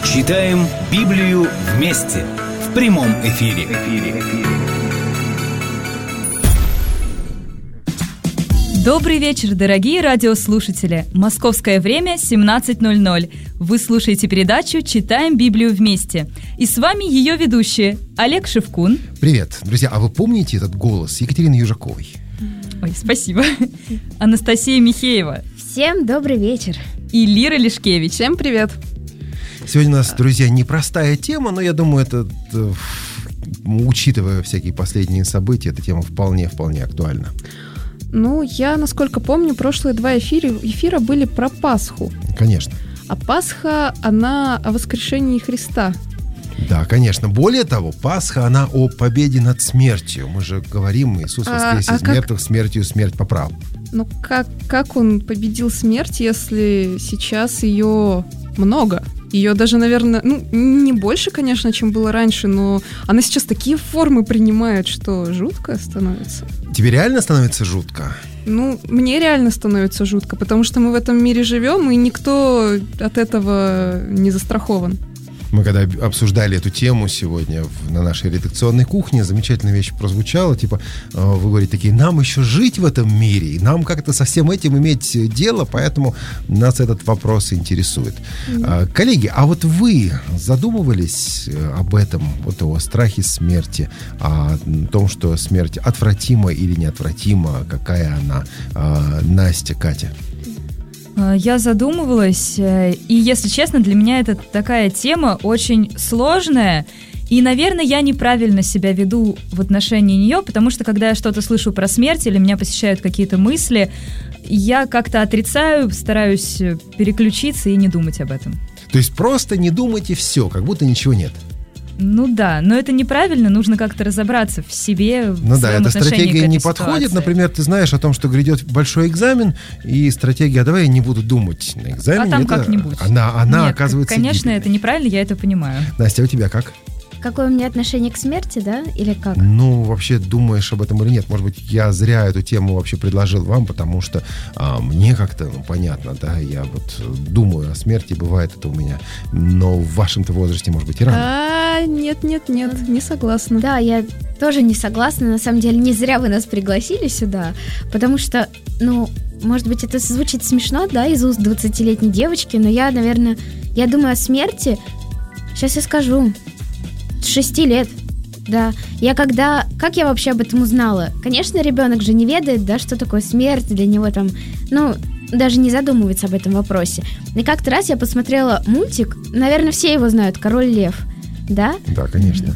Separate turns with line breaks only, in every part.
Читаем Библию вместе в прямом эфире.
Добрый вечер, дорогие радиослушатели. Московское время 17:00. Вы слушаете передачу «Читаем Библию вместе». И с вами ее ведущие Олег Шевкун.
Привет, друзья. А вы помните этот голос Екатерины Южаковой?
Ой, спасибо. Анастасия Михеева.
Всем добрый вечер.
И Лира Лешкевич.
Всем привет.
Сегодня у нас, друзья, непростая тема, но я думаю, учитывая всякие последние события, эта тема вполне актуальна.
Ну, я, насколько помню, прошлые два эфира были про Пасху.
Конечно.
А Пасха, она о воскрешении Христа.
Да, конечно. Более того, Пасха, она о победе над смертью. Мы же говорим, Иисус воскрес из мертвых, смертью смерть поправ.
Ну, как он победил смерть, если сейчас ее много? Ее даже, наверное, не больше, конечно, чем было раньше, но она сейчас такие формы принимает, что жутко становится.
Тебе реально становится жутко?
Ну, мне реально становится жутко, потому что мы в этом мире живем, и никто от этого не застрахован.
Мы когда обсуждали эту тему сегодня на нашей редакционной кухне, замечательная вещь прозвучала, типа, вы говорите такие, нам еще жить в этом мире, и нам как-то со всем этим иметь дело, поэтому нас этот вопрос интересует. Коллеги, а вот вы задумывались об этом, вот о страхе смерти, о том, что смерть отвратима или неотвратима, какая она? Настя, Катя?
Я задумывалась, и, если честно, для меня это такая тема очень сложная, и, наверное, я неправильно себя веду в отношении нее, потому что, когда я что-то слышу про смерть или меня посещают какие-то мысли, я как-то отрицаю, стараюсь переключиться и не думать об этом.
То есть просто не думать и все, как будто ничего нет.
Ну да, но это неправильно, нужно как-то разобраться в себе, в
своем отношении к этой ситуации. Ну да, эта стратегия не подходит,
ситуации.
Например, ты знаешь о том, что грядет большой экзамен, и стратегия, давай я не буду думать на экзамене.
А там как-нибудь.
Она
Нет,
оказывается
конечно,
гибельной.
это неправильно, я это понимаю.
Настя, а у тебя как?
Какое у меня отношение к смерти, да? Или как?
Ну, вообще, думаешь об этом или нет? Может быть, я зря эту тему вообще предложил вам, потому что мне как-то, понятно, да, я вот думаю о смерти, бывает это у меня, но в вашем-то возрасте, может быть, и рано.
Нет, не согласна.
Да, я тоже не согласна. На самом деле, не зря вы нас пригласили сюда, потому что, может быть, это звучит смешно, да, из уст 20-летней девочки, но я думаю о смерти, сейчас я скажу, с 6 лет, да. Как я вообще об этом узнала? Конечно, ребенок же не ведает, да, что такое смерть, для него там, даже не задумывается об этом вопросе. И как-то раз я посмотрела мультик, наверное, все его знают, «Король лев», да?
Да, конечно.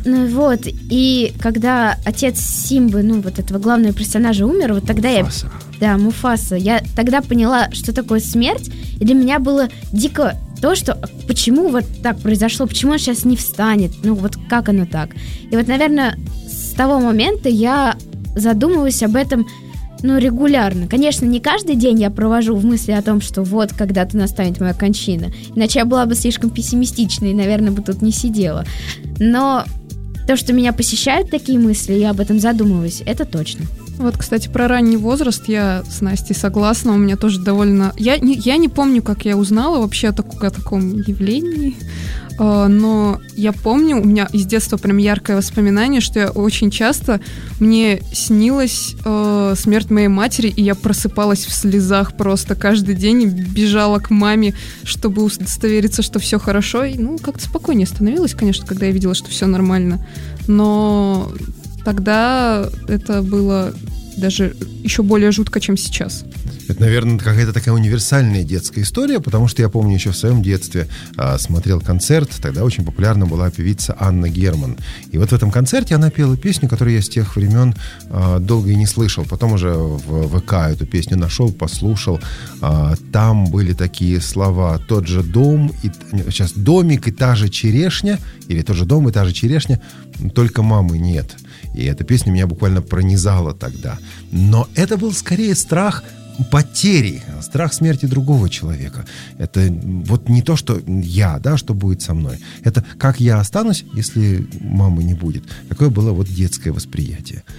И когда отец Симбы, вот этого главного персонажа умер, вот тогда
Муфаса.
Муфаса, я тогда поняла, что такое смерть, и для меня было дико то, что почему вот так произошло, почему он сейчас не встанет, как оно так. И вот, наверное, с того момента я задумываюсь об этом, регулярно. Конечно, не каждый день я провожу в мысли о том, что вот когда-то настанет моя кончина. Иначе я была бы слишком пессимистичной и, наверное, бы тут не сидела. Но то, что меня посещают такие мысли, я об этом задумываюсь, это точно.
Вот, кстати, про ранний возраст я с Настей согласна. У меня тоже довольно... Я не помню, как я узнала вообще о таком явлении, но я помню, у меня из детства прям яркое воспоминание, что я очень часто, мне снилась смерть моей матери, и я просыпалась в слезах просто каждый день и бежала к маме, чтобы удостовериться, что все хорошо. И, как-то спокойнее становилось, конечно, когда я видела, что все нормально. Но тогда это было даже еще более жутко, чем сейчас.
Это, наверное, какая-то такая универсальная детская история, потому что я помню, еще в своем детстве смотрел концерт, тогда очень популярна была певица Анна Герман. И вот в этом концерте она пела песню, которую я с тех времен долго и не слышал. Потом уже в ВК эту песню нашел, послушал. Там были такие слова: тот же дом, домик и та же черешня, или тот же дом и та же черешня, только мамы нет. И эта песня меня буквально пронизала тогда. Но это был скорее страх потери, страх смерти другого человека. Это вот не то, что я, да, что будет со мной. Это как я останусь, если мамы не будет. Такое было вот детское восприятие.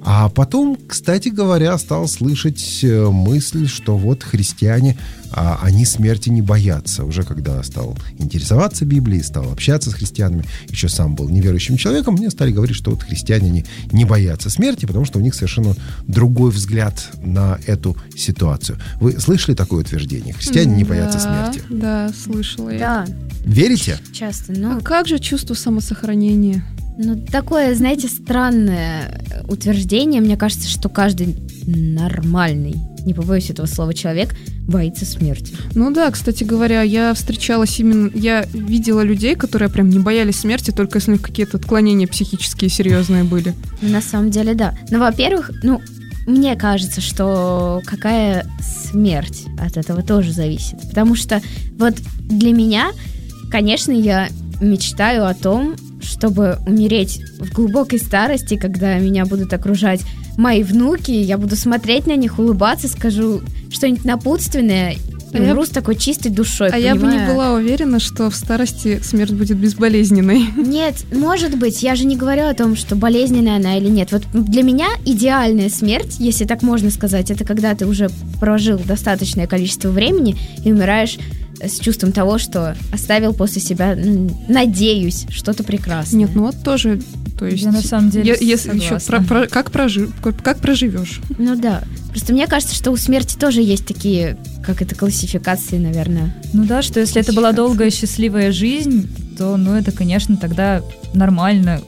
А потом, кстати говоря, стал слышать мысль, что вот христиане, они смерти не боятся. Уже когда стал интересоваться Библией, стал общаться с христианами, еще сам был неверующим человеком, мне стали говорить, что вот христиане не боятся смерти, потому что у них совершенно другой взгляд на эту ситуацию. Вы слышали такое утверждение? Христиане не боятся смерти?
Да, слышала я.
Да,
Верите?
часто.
А как же чувство самосохранения?
Такое, знаете, странное утверждение. Мне кажется, что каждый нормальный, не побоюсь этого слова, человек боится смерти.
Ну да, кстати говоря, я видела людей, которые прям не боялись смерти, только если у них какие-то отклонения психические серьезные были.
На самом деле, да. Но, во-первых, мне кажется, что какая смерть от этого тоже зависит. Потому что вот для меня, конечно, я мечтаю о том, чтобы умереть в глубокой старости, когда меня будут окружать мои внуки, я буду смотреть на них, улыбаться, скажу что-нибудь напутственное и умру с такой чистой душой.
Я бы не была уверена, что в старости смерть будет безболезненной.
Нет, может быть, я же не говорю о том, что болезненная она или нет. Вот для меня идеальная смерть, если так можно сказать, это когда ты уже прожил достаточное количество времени и умираешь с чувством того, что оставил после себя, надеюсь, что-то прекрасное.
Нет, вот тоже, то есть...
Я на самом деле
если еще как проживешь.
Ну да. Просто мне кажется, что у смерти тоже есть такие, как это, классификации, наверное.
Ну да, что если это была долгая счастливая жизнь, то, это, конечно, тогда нормально.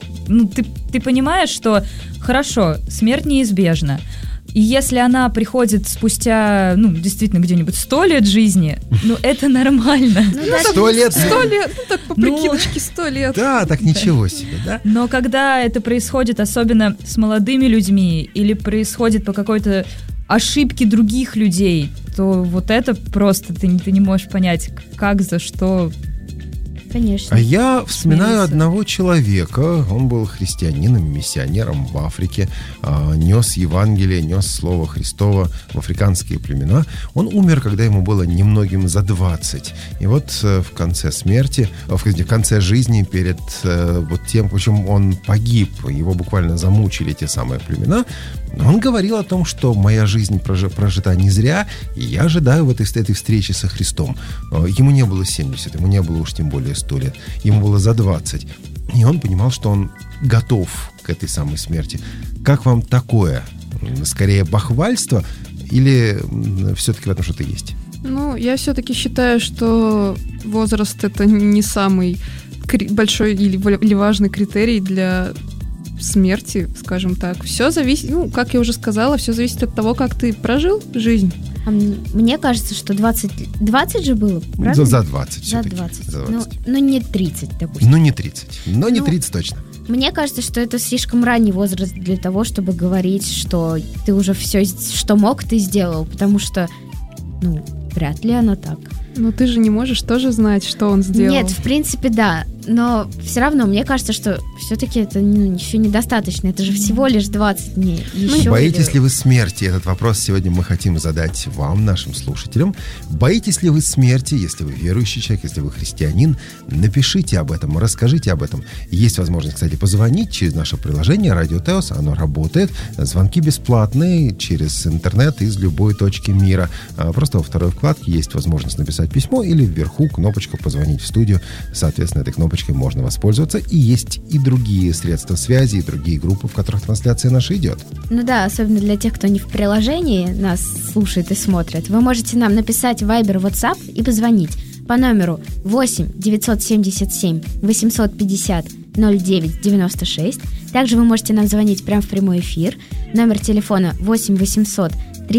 Ты понимаешь, что хорошо, смерть неизбежна. И если она приходит спустя, действительно, где-нибудь 100 лет жизни, это нормально.
100 лет?
100 лет, так по прикидочке 100 лет.
Да, так ничего себе, да?
Но когда это происходит, особенно с молодыми людьми, или происходит по какой-то ошибке других людей, то вот это просто ты не можешь понять, как, за что...
Конечно.
А я вспоминаю одного человека, он был христианином, миссионером в Африке, нес Евангелие, нес Слово Христово в африканские племена. Он умер, когда ему было немногим за 20. И вот в конце смерти, в конце жизни, перед тем, почему он погиб, его буквально замучили те самые племена, он говорил о том, что моя жизнь прожита не зря, и я ожидаю этой встречи со Христом. Ему не было 70, ему не было уж тем более 100 лет, ему было за 20. И он понимал, что он готов к этой самой смерти. Как вам такое? Скорее бахвальство или все-таки в этом что-то есть?
Я все-таки считаю, что возраст — это не самый большой или важный критерий для смерти, скажем так. Все зависит, как я уже сказала, все зависит от того, как ты прожил жизнь.
Мне кажется, что 20 же было, правда?
За 20 все-таки.
За 20. Не 30, допустим.
Не 30, но не 30 точно.
Мне кажется, что это слишком ранний возраст для того, чтобы говорить, что ты уже все, что мог, ты сделал, потому что, вряд ли оно так.
Но ты же не можешь тоже знать, что он сделал.
Нет, в принципе, да. Но все равно, мне кажется, что все-таки это еще недостаточно. Это же всего лишь 20 дней.
Боитесь ли вы смерти? Этот вопрос сегодня мы хотим задать вам, нашим слушателям. Боитесь ли вы смерти, если вы верующий человек, если вы христианин? Напишите об этом, расскажите об этом. Есть возможность, кстати, позвонить через наше приложение «Радио Теос». Оно работает. Звонки бесплатные через интернет из любой точки мира. Просто во второй вкладке есть возможность написать письмо или вверху кнопочку «Позвонить в студию». Соответственно, этой кнопочкой можно воспользоваться. И есть и другие средства связи, и другие группы, в которых трансляция наша идет.
Да, особенно для тех, кто не в приложении нас слушает и смотрит. Вы можете нам написать в Viber, WhatsApp и позвонить по номеру 8 977 850 09 96. Также вы можете нам звонить прямо в прямой эфир. Номер телефона 8 800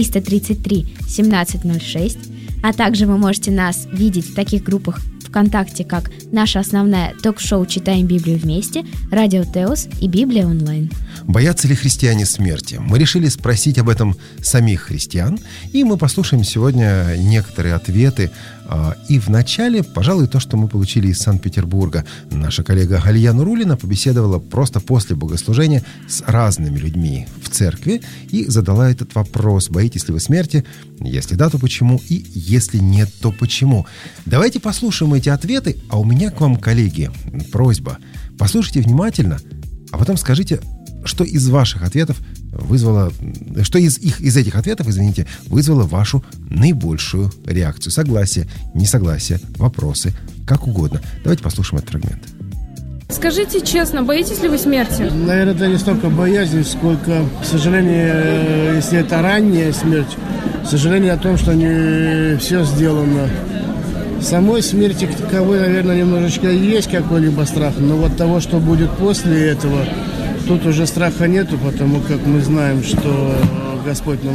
333 1706. А также вы можете нас видеть в таких группах ВКонтакте, как наша основная ток-шоу «Читаем Библию вместе», Радио Теос и Библия онлайн.
Боятся ли христиане смерти? Мы решили спросить об этом самих христиан, и мы послушаем сегодня некоторые ответы. И вначале, пожалуй, то, что мы получили из Санкт-Петербурга. Наша коллега Галия Нурулина побеседовала просто после богослужения с разными людьми в церкви и задала этот вопрос: боитесь ли вы смерти? Если да, то почему? И если нет, то почему? Давайте послушаем эти ответы. А у меня к вам, коллеги, просьба. Послушайте внимательно, а потом скажите, что из ваших ответов что из этих ответов, извините, вызвало вашу наибольшую реакцию? Согласие, несогласие, вопросы, как угодно. Давайте послушаем этот фрагмент.
Скажите честно, боитесь ли вы смерти?
Наверное, это не столько боязнь, сколько, к сожалению, если это ранняя смерть, сожаление о том, что не все сделано. Самой смерти как таковой, наверное, немножечко есть какой-либо страх, но вот того, что будет после этого, тут уже страха нету, потому как мы знаем, что Господь нам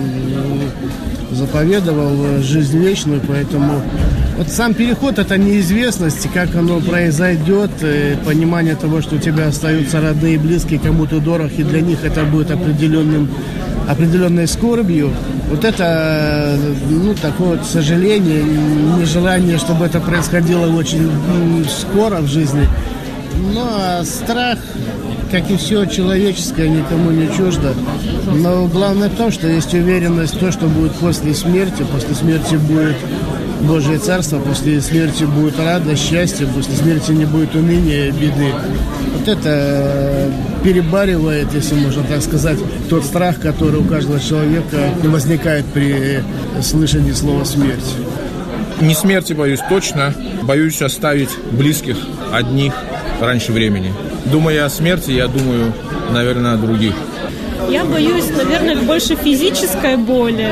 заповедовал жизнь вечную, поэтому вот сам переход — это неизвестность, как оно произойдет, понимание того, что у тебя остаются родные и близкие, кому ты дорог, и для них это будет определенной скорбью. Вот это, такое вот сожаление, нежелание, чтобы это происходило очень скоро в жизни. Но страх, как и все человеческое, никому не чуждо. Но главное в том, что есть уверенность в том, что будет после смерти. После смерти будет Божье Царство, после смерти будет радость, счастье, после смерти не будет уныния, беды. Вот это перебаривает, если можно так сказать, тот страх, который у каждого человека возникает при слышании слова «смерть».
Не смерти боюсь точно, боюсь оставить близких одних раньше времени. Думая о смерти, я думаю, наверное, о других.
Я боюсь, наверное, больше физической боли,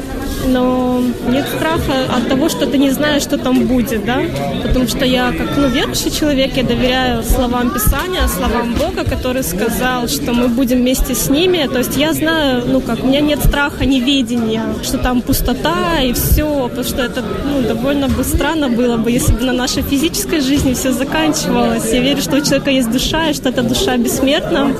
но нет страха от того, что ты не знаешь, что там будет, да? Потому что я, как верующий человек, я доверяю словам Писания, словам Бога, который сказал, что мы будем вместе с ними. То есть я знаю, у меня нет страха, неведения, что там пустота и все, потому что это довольно бы странно было бы, если бы на нашей физической жизни все заканчивалось. Я верю, что у человека есть душа, и что эта душа бессмертна.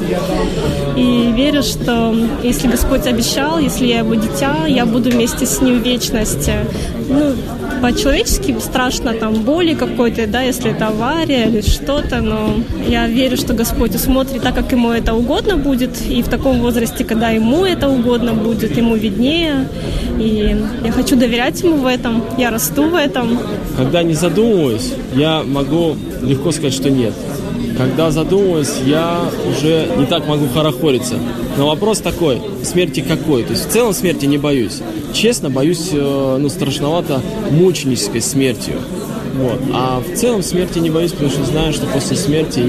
И верю, что если Господь обещал, если я его дитя, я буду вместе с ним в вечности. По-человечески страшно, боли какой-то, да, если это авария или что-то, но я верю, что Господь усмотрит так, как ему это угодно будет, и в таком возрасте, когда ему это угодно будет, ему виднее, и я хочу доверять ему в этом, я расту в этом.
Когда не задумываюсь, я могу легко сказать, что нет. Когда задумываюсь, я уже не так могу хорохориться. Но вопрос такой, смерти какой? То есть в целом смерти не боюсь. Честно, боюсь, страшновато мученической смертью. Вот. А в целом смерти не боюсь, потому что знаю, что после смерти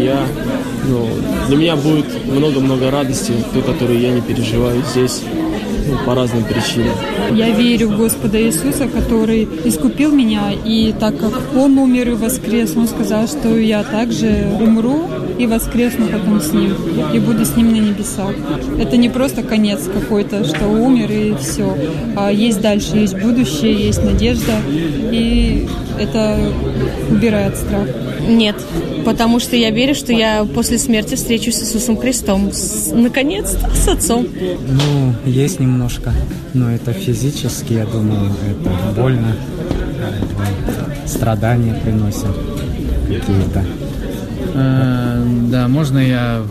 для меня будет много-много радости, той, которую я не переживаю здесь. По разным причинам.
Я верю в Господа Иисуса, который искупил меня, и так как Он умер и воскрес, Он сказал, что я также умру и воскресну потом с Ним, и буду с Ним на небесах. Это не просто конец какой-то, что умер и все, а есть дальше, есть будущее, есть надежда, и это убирает страх.
Нет, потому что я верю, что я после смерти встречусь с Иисусом Христом, наконец-то, с Отцом.
Есть немножко, но это физически, я думаю, это больно, страдания приносят какие-то.
Да, можно я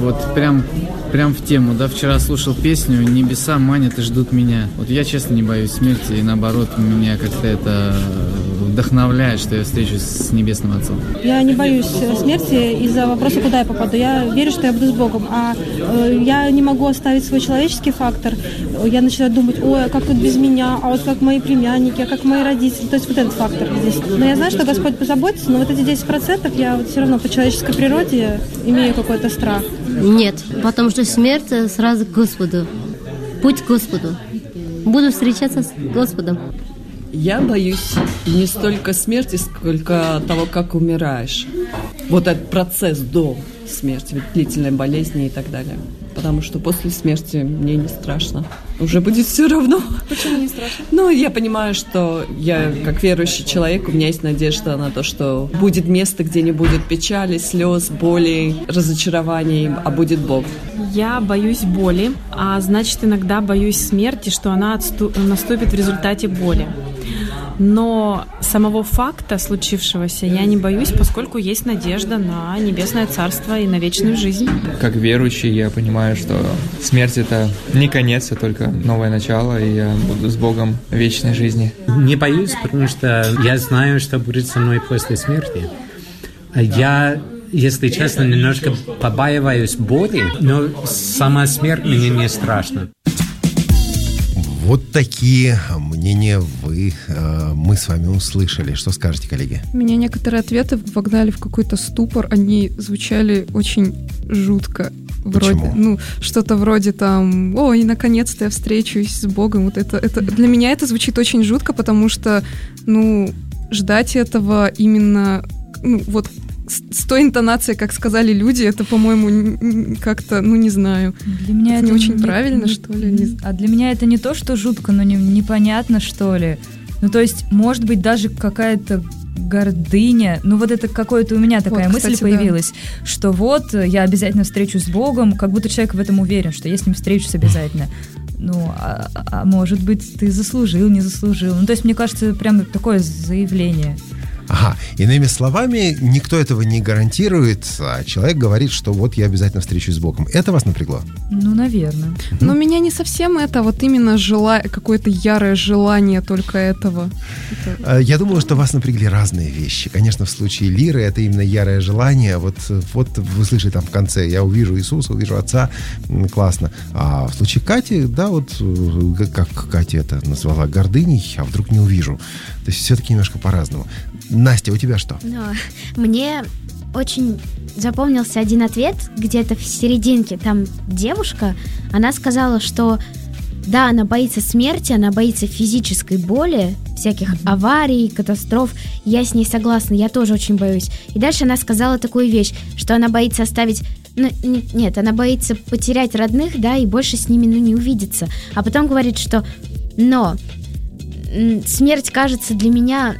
прям в тему, да, вчера слушал песню «Небеса манят и ждут меня». Вот я, честно, не боюсь смерти, и наоборот, меня как-то это вдохновляет, что я встречусь с Небесным Отцом.
Я не боюсь смерти из-за вопроса, куда я попаду. Я верю, что я буду с Богом, а я не могу оставить свой человеческий фактор. Я начинаю думать, ой, а как тут без меня, а вот как мои племянники, а как мои родители. То есть вот этот фактор здесь. Но я знаю, что Господь позаботится, но вот эти 10% я все равно по человеческой природе имею какой-то страх.
Нет, потому что смерть сразу к Господу. Путь к Господу. Буду встречаться с Господом.
Я боюсь не столько смерти, сколько того, как умираешь. Вот этот процесс до смерти, длительной болезни и так далее. Потому что после смерти мне не страшно. Уже будет все равно.
Почему не страшно?
Я понимаю, что я, как верующий человек, у меня есть надежда на то, что будет место, где не будет печали, слез, боли, разочарований, а будет Бог.
Я боюсь боли, а значит, иногда боюсь смерти, что она наступит в результате боли. Но самого факта случившегося я не боюсь, поскольку есть надежда на небесное царство и на вечную жизнь.
Как верующий я понимаю, что смерть — это не конец, а только новое начало, и я буду с Богом в вечной жизни.
Не боюсь, потому что я знаю, что будет со мной после смерти. Я
если честно, немножко побаиваюсь боли, но сама смерть мне не страшна.
Вот такие мнения мы с вами услышали. Что скажете, коллеги?
Меня некоторые ответы вогнали в какой-то ступор. Они звучали очень жутко. Вроде, что-то вроде там, ой, наконец-то я встречусь с Богом. Вот это для меня это звучит очень жутко, потому что, ждать этого именно, с той интонацией, как сказали люди, это, по-моему, как-то, не знаю.
Для меня это
не очень правильно, что ли.
А для меня это не то, что жутко, но непонятно, что ли. То есть, может быть, даже какая-то гордыня. Вот это какое-то у меня такая мысль появилась, что я обязательно встречусь с Богом, как будто человек в этом уверен, что я с ним встречусь обязательно. А может быть, ты заслужил, не заслужил. То есть, мне кажется, прям такое заявление.
Ага, иными словами, никто этого не гарантирует, а человек говорит, что я обязательно встречусь с Богом. Это вас напрягло?
Наверное.
Но меня не совсем это, именно какое-то ярое желание только этого.
Я думаю, что вас напрягли разные вещи. Конечно, в случае Лиры это именно ярое желание. Вот вы слышали там в конце, я увижу Иисуса, увижу Отца, классно. А в случае Кати, как Катя это назвала, гордыней, а вдруг не увижу. То есть все-таки немножко по-разному. Настя, у тебя что?
Мне очень запомнился один ответ где-то в серединке. Там девушка, она сказала, что да, она боится смерти, она боится физической боли, всяких аварий, катастроф. Я с ней согласна, я тоже очень боюсь. И дальше она сказала такую вещь, что она боится оставить... Нет, она боится потерять родных, и больше с ними, не увидеться. А потом говорит, что... Но смерть кажется для меня,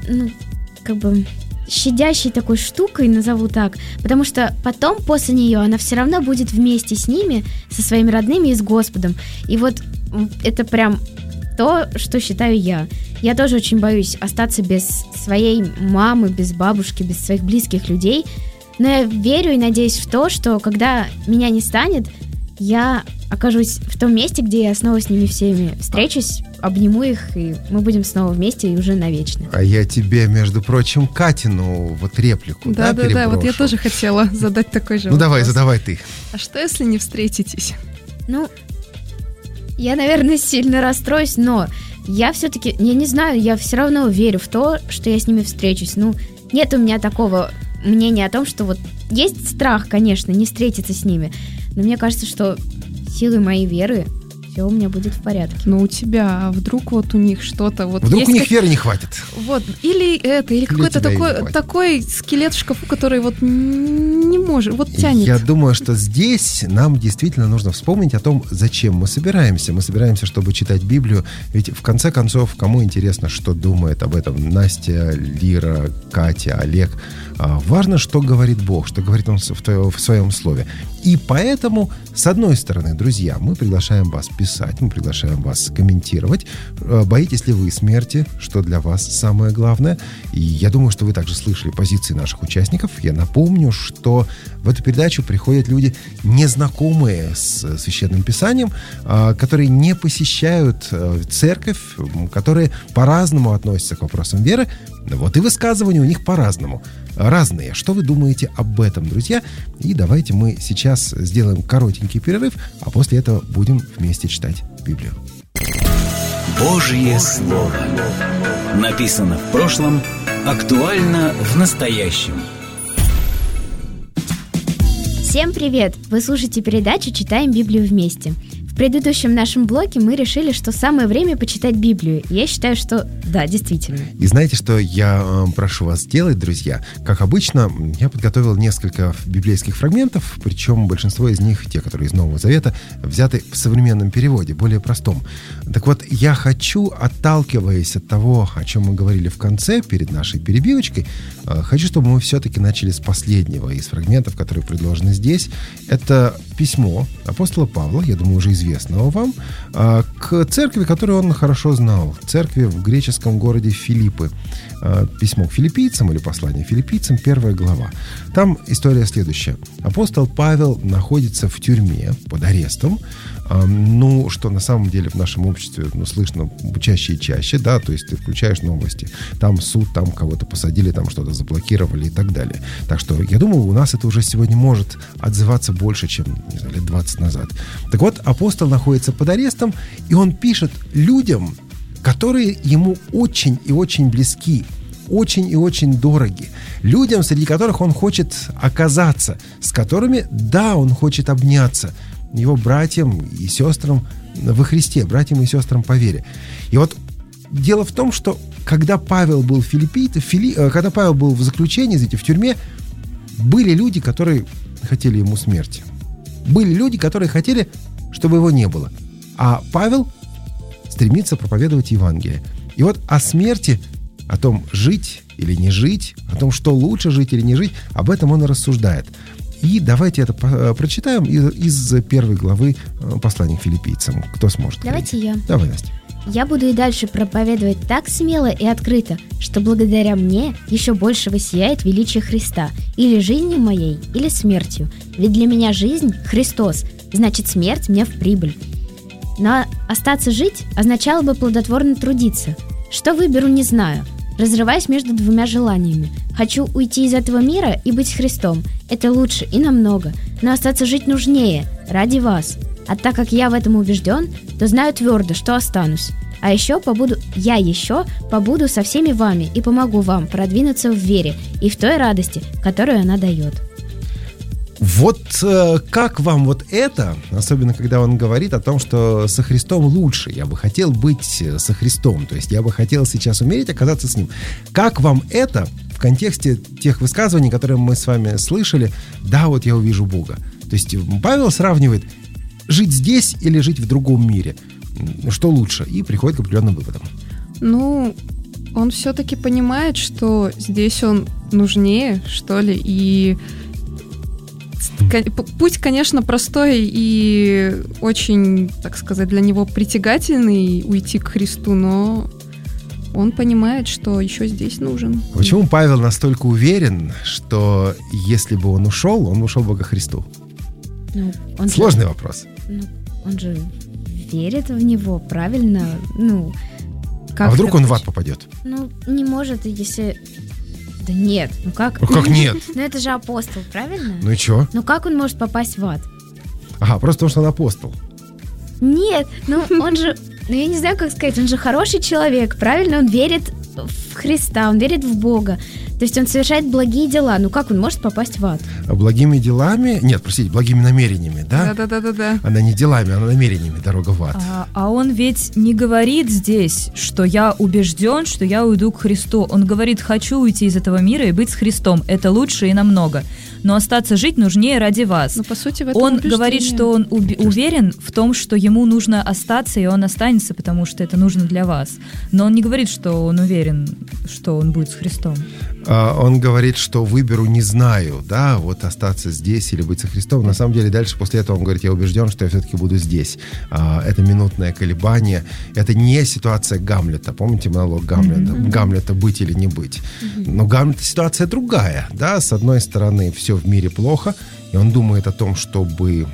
щадящей такой штукой, назову так, потому что потом, после нее, она все равно будет вместе с ними, со своими родными и с Господом. И это прям то, что считаю я. Я тоже очень боюсь остаться без своей мамы, без бабушки, без своих близких людей, но я верю и надеюсь в то, что когда меня не станет, я окажусь в том месте, где я снова с ними всеми встречусь, обниму их, и мы будем снова вместе и уже навечно.
А я тебе, между прочим, Катину реплику переброшу.
Я тоже хотела задать такой же вопрос.
Задавай ты.
А что, если не встретитесь?
Я, наверное, сильно расстроюсь, но я все-таки, я не знаю, я все равно верю в то, что я с ними встречусь. Нет у меня такого мнения о том, что есть страх, конечно, не встретиться с ними, но мне кажется, что силой моей веры все у меня будет в порядке.
Но у тебя, а вдруг у них что-то...
Вдруг у них веры не хватит.
Или какой-то такой скелет в шкафу, который не может, тянет.
Я думаю, что здесь нам действительно нужно вспомнить о том, зачем мы собираемся. Мы собираемся, чтобы читать Библию, ведь в конце концов, кому интересно, что думает об этом Настя, Лира, Катя, Олег. Важно, что говорит Бог, что говорит Он в Своем Слове. И поэтому, с одной стороны, друзья, мы приглашаем вас писать, мы приглашаем вас комментировать. Боитесь ли вы смерти, что для вас самое главное? И я думаю, что вы также слышали позиции наших участников. Я напомню, что в эту передачу приходят люди, незнакомые с Священным Писанием, которые не посещают церковь, которые по-разному относятся к вопросам веры. И высказывания у них по-разному. Разные. Что вы думаете об этом, друзья? И давайте мы сейчас сделаем коротенький перерыв, а после этого будем вместе читать Библию.
Божье Слово. Написано в прошлом, актуально в настоящем.
Всем привет! Вы слушаете передачу «Читаем Библию вместе». В предыдущем нашем блоке мы решили, что самое время почитать Библию. Я считаю, что да, действительно.
И знаете, что я прошу вас сделать, друзья? Как обычно, я подготовил несколько библейских фрагментов, причем большинство из них, те, которые из Нового Завета, взяты в современном переводе, более простом. Так вот, я хочу, отталкиваясь от того, о чем мы говорили в конце, перед нашей перебивочкой, хочу, чтобы мы все-таки начали с последнего из фрагментов, которые предложены здесь. Это письмо апостола Павла, я думаю, уже известного вам, к церкви, которую он хорошо знал. Церкви в греческом городе Филиппы. Письмо к филиппийцам или послание филиппийцам, 1 глава. Там история следующая. Апостол Павел находится в тюрьме под арестом. ну, что на самом деле в нашем обществе, ну, слышно чаще и чаще, да, то есть ты включаешь новости, там суд, там кого-то посадили, там что-то заблокировали и так далее. Так что, я думаю, у нас это уже сегодня может отзываться больше, чем, не знаю, лет 20 назад. Так вот, апостол находится под арестом, и он пишет людям, которые ему очень и очень близки, очень и очень дороги. Людям, среди которых он хочет оказаться, с которыми, да, он хочет обняться, его братьям и сестрам во Христе, братьям и сестрам по вере. И вот дело в том, что когда Павел был когда Павел был в заключении, знаете, в тюрьме, были люди, которые хотели ему смерти. Были люди, которые хотели, чтобы его не было. А Павел стремится проповедовать Евангелие. И вот о смерти, о том, жить или не жить, о том, что лучше жить или не жить, об этом он и рассуждает. И давайте это прочитаем из 1 главы послания к филиппийцам. Кто сможет?
Давайте я.
Давай, Настя.
Я буду и дальше проповедовать так смело и открыто, что благодаря мне еще больше воссияет величие Христа, или жизнью моей, или смертью. Ведь для меня жизнь – Христос, значит смерть мне в прибыль. Но остаться жить означало бы плодотворно трудиться. Что выберу, не знаю. Разрываюсь между двумя желаниями. Хочу уйти из этого мира и быть с Христом. Это лучше и намного. Но остаться жить нужнее, ради вас. А так как я в этом убежден, то знаю твердо, что останусь. А еще побуду со всеми вами и помогу вам продвинуться в вере и в той радости, которую она дает.
Вот как вам вот это, особенно когда он говорит о том, что со Христом лучше, я бы хотел быть со Христом, то есть я бы хотел сейчас умереть, оказаться с Ним. Как вам это в контексте тех высказываний, которые мы с вами слышали, да, вот я увижу Бога. То есть Павел сравнивает жить здесь или жить в другом мире, что лучше, и приходит к определенным выводам.
Ну, он все-таки понимает, что здесь он нужнее, что ли, и путь, конечно, простой и очень, так сказать, для него притягательный уйти к Христу, но он понимает, что еще здесь нужен.
Почему Павел настолько уверен, что если бы он ушел бы ко Христу?
Ну,
сложный вопрос.
Ну, он же верит в него, правильно? Ну,
как а вдруг он в ад попадет?
Ну, не может, если... Да нет, ну как?
Ну как нет?
Ну это же апостол, правильно?
Ну и чё?
Ну как он может попасть в ад?
Ага, просто потому что он апостол.
Нет, ну он же, ну я не знаю, как сказать, он же хороший человек, правильно? Он верит в Христа, он верит в Бога. То есть он совершает благие дела. Ну как он может попасть в ад?
Благими делами... Нет, простите, благими намерениями, да?
Да.
Она не делами, она намерениями дорога в ад.
А он ведь не говорит здесь, что я убежден, что я уйду к Христу. Он говорит, хочу уйти из этого мира и быть с Христом. Это лучше и намного. Но остаться жить нужнее ради вас.
Но, по сути, в этом
он
убеждение.
Говорит, что он уверен в том, что ему нужно остаться, и он останется, потому что это нужно для вас. Но он не говорит, что он уверен, что он будет с Христом.
Он говорит, что выберу не знаю, да, вот остаться здесь или быть со Христом. На самом деле дальше после этого он говорит, я убежден, что я все-таки буду здесь. Это минутное колебание. Это не ситуация Гамлета. Помните монолог Гамлета? Гамлета быть или не быть. Но Гамлета ситуация другая, да. С одной стороны, все в мире плохо, и он думает о том, чтобы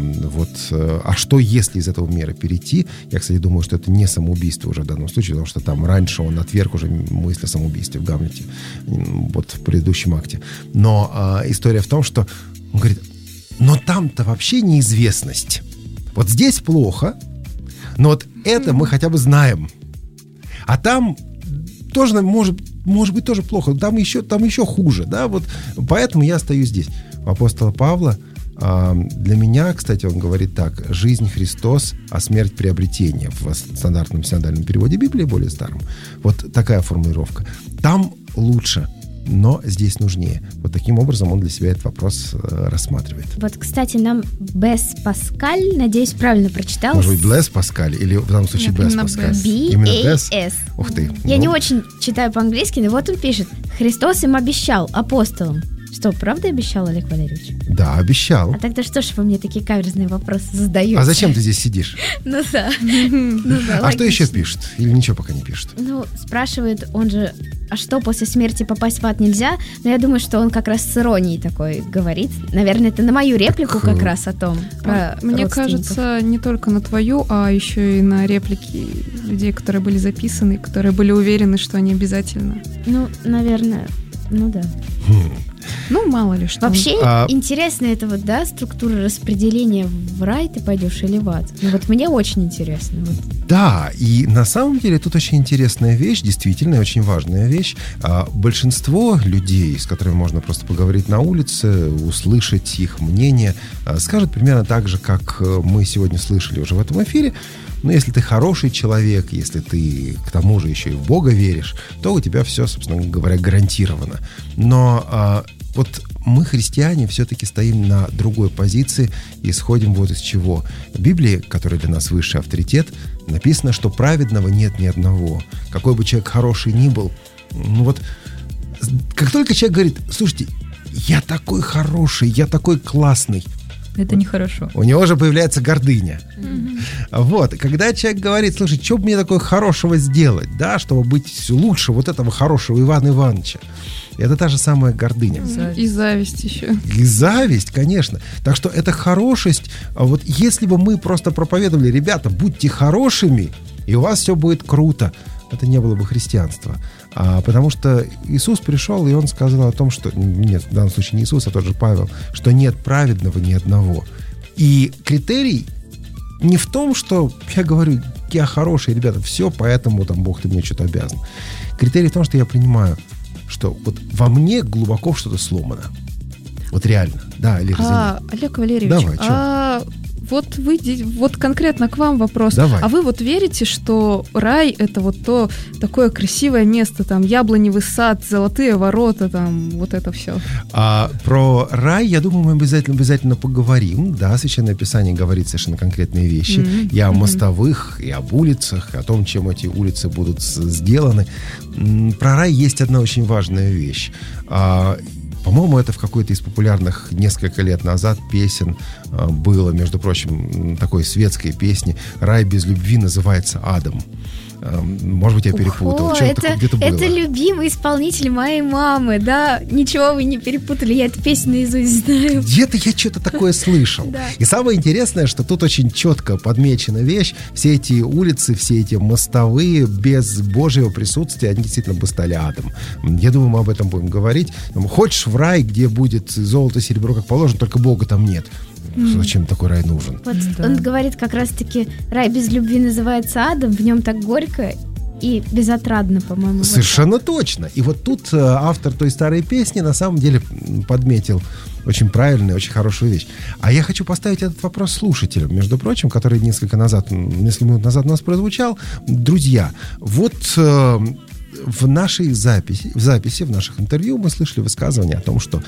а что если из этого мира перейти? Я, кстати, думаю, что это не самоубийство уже в данном случае, потому что там раньше он отверг уже мысль о самоубийстве в Гамлете, вот в предыдущем акте. Но история в том, что он говорит, но там-то вообще неизвестность. Вот здесь плохо, но вот это мы хотя бы знаем. А там тоже может быть тоже плохо, там еще хуже, да, вот поэтому я остаюсь здесь. У апостола Павла, для меня, кстати, он говорит так, жизнь Христос, а смерть приобретение, в стандартном синодальном переводе Библии, более старом. Вот такая формулировка. Там лучше, но здесь нужнее. Вот таким образом он для себя этот вопрос рассматривает.
Вот, кстати, нам Бес Паскаль, надеюсь, правильно прочитал.
Может быть, Блэс Паскаль или в данном случае Бес Паскаль?
B-A-S.
Ух ты.
Я не очень читаю по-английски, но вот он пишет. Христос им обещал, апостолам. Что, правда обещал, Олег Валерьевич?
Да, обещал.
А тогда что ж вы мне такие каверзные вопросы задаете?
А зачем ты здесь сидишь?
Ну да.
А что еще пишет? Или ничего пока не пишет?
Ну, спрашивает он же, а что, после смерти попасть в ад нельзя? Но я думаю, что он как раз с иронией такой говорит. Наверное, это на мою реплику как раз о том.
Мне кажется, не только на твою, а еще и на реплики людей, которые были записаны, которые были уверены, что они обязательно.
Ну, наверное, ну да.
Ну, мало ли что.
Вообще интересно это вот, да, структура распределения: в рай ты пойдешь или в ад. Ну вот мне очень интересно. Вот.
Да, и на самом деле тут очень интересная вещь, действительно очень важная вещь. Большинство людей, с которыми можно просто поговорить на улице, услышать их мнение, скажут примерно так же, как мы сегодня слышали уже в этом эфире. Но если ты хороший человек, если ты к тому же еще и в Бога веришь, то у тебя все, собственно говоря, гарантировано. Но вот мы, христиане, все-таки стоим на другой позиции и исходим вот из чего. В Библии, которая для нас высший авторитет, написано, что праведного нет ни одного. Какой бы человек хороший ни был, ну вот, как только человек говорит: слушайте, я такой хороший, я такой классный,
это нехорошо.
У него же появляется гордыня. Вот, когда человек говорит: слушай, что бы мне такое хорошего сделать, да, чтобы быть лучше вот этого хорошего Ивана Ивановича, это та же самая гордыня.
И зависть еще.
И зависть, конечно. Так что эта хорошесть, вот если бы мы просто проповедовали: ребята, будьте хорошими, и у вас все будет круто, это не было бы христианства. Потому что Иисус пришел, и Он сказал о том, что... Нет, в данном случае не Иисус, а тот же Павел, что нет праведного ни одного. И критерий не в том, что я говорю: я хороший, ребята, все, поэтому там Бог, ты мне что-то обязан. Критерий в том, что я принимаю, что вот во мне глубоко что-то сломано. Вот реально. Да, Лера,
Олег Валерьевич,
давай,
вот конкретно к вам вопрос.
Давай.
А вы вот верите, что рай — это вот то такое красивое место, там яблоневый сад, золотые ворота, там вот это все?
Про рай, я думаю, мы обязательно поговорим. Да, Священное Писание говорит совершенно конкретные вещи. И о мостовых, и об улицах, о том, чем эти улицы будут сделаны. Про рай есть одна очень важная вещь. По-моему, это в какой-то из популярных несколько лет назад песен было, между прочим, такой светской песни. «Рай без любви называется адом». Может быть, я перепутал.
Это любимый исполнитель моей мамы, да? Ничего вы не перепутали, я эту песню наизусть знаю.
Где-то я что-то такое слышал. И самое интересное, что тут очень четко подмечена вещь. Все эти улицы, все эти мостовые без Божьего присутствия, они действительно бы стали адом. Я думаю, мы об этом будем говорить. Хочешь в рай, где будет золото, серебро, как положено, только Бога там нет. Зачем такой рай нужен?
Вот он говорит как раз-таки: рай без любви называется адом, в нем так горько и безотрадно, по-моему.
Совершенно точно. И вот тут автор той старой песни на самом деле подметил очень правильную, очень хорошую вещь. А я хочу поставить этот вопрос слушателям, между прочим, который несколько минут назад у нас прозвучал. Друзья, вот в нашей записи, в наших интервью мы слышали высказывание о том, что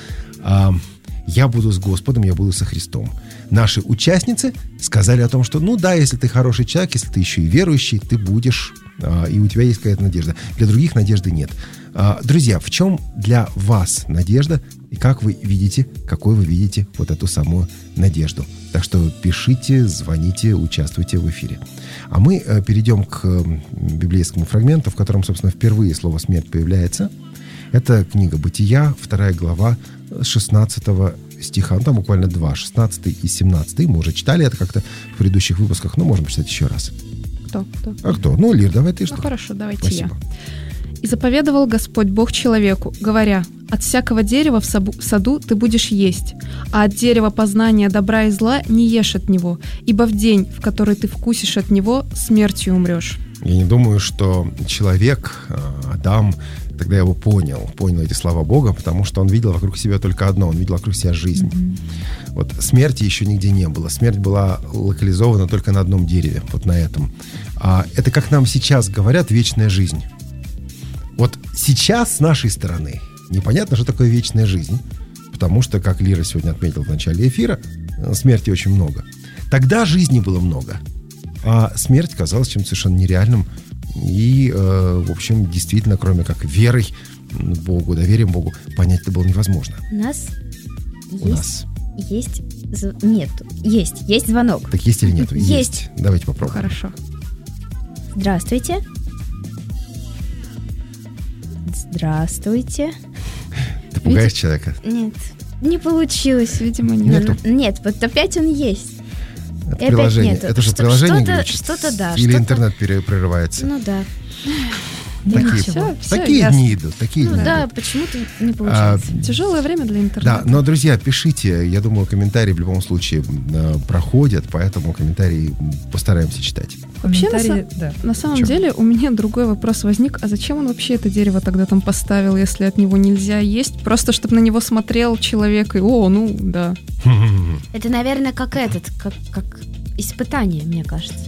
я буду с Господом, я буду со Христом. Наши участницы сказали о том, что, ну да, если ты хороший человек, если ты еще и верующий, ты будешь, и у тебя есть какая-то надежда. Для других надежды нет. Друзья, в чем для вас надежда, и как вы видите, какой вы видите вот эту самую надежду? Так что пишите, звоните, участвуйте в эфире. А мы перейдем к библейскому фрагменту, в котором, собственно, впервые слово «смерть» появляется. Это книга «Бытия», 2 глава, 16 стиха, ну, там буквально 2, 16 и 17. Мы уже читали это как-то в предыдущих выпусках, но можем читать еще раз.
Кто?
А кто? Ну, Лир, давай ты что?
Ну, хорошо, давайте
Спасибо.
я. «И заповедовал Господь Бог человеку, говоря: от всякого дерева в саду ты будешь есть, а от дерева познания добра и зла не ешь от него, ибо в день, в который ты вкусишь от него, смертью умрешь».
Я не думаю, что человек, Адам, тогда его понял эти слова Бога, потому что он видел вокруг себя только одно, он видел вокруг себя жизнь. Вот смерти еще нигде не было. Смерть была локализована только на одном дереве, вот на этом. Это, как нам сейчас говорят, вечная жизнь. Вот сейчас с нашей стороны непонятно, что такое вечная жизнь, потому что, как Лира сегодня отметил в начале эфира, смерти очень много. Тогда жизни было много, а смерть казалась чем-то совершенно нереальным. И, в общем, действительно, кроме как верой Богу, доверием Богу, понять это было невозможно.
Есть звонок.
Так есть или нет?
Есть.
Давайте попробуем.
Хорошо.
Здравствуйте.
Ты пугаешь человека?
Нет, не получилось.
Видимо, нет.
Нет, вот опять он есть.
Это приложение.
Нету.
Это же приложение глючит?
Что-то да.
Или интернет прерывается?
Ну да.
Такие дни идут.
Да, почему-то не получается.
Тяжелое время для интернета.
Да, но, друзья, пишите. Я думаю, комментарии в любом случае проходят, поэтому комментарии постараемся читать.
Вообще, на самом деле, у меня другой вопрос возник. А зачем он вообще это дерево тогда там поставил, если от него нельзя есть? Просто, чтобы на него смотрел человек и, да.
Это, наверное, как испытание, мне кажется.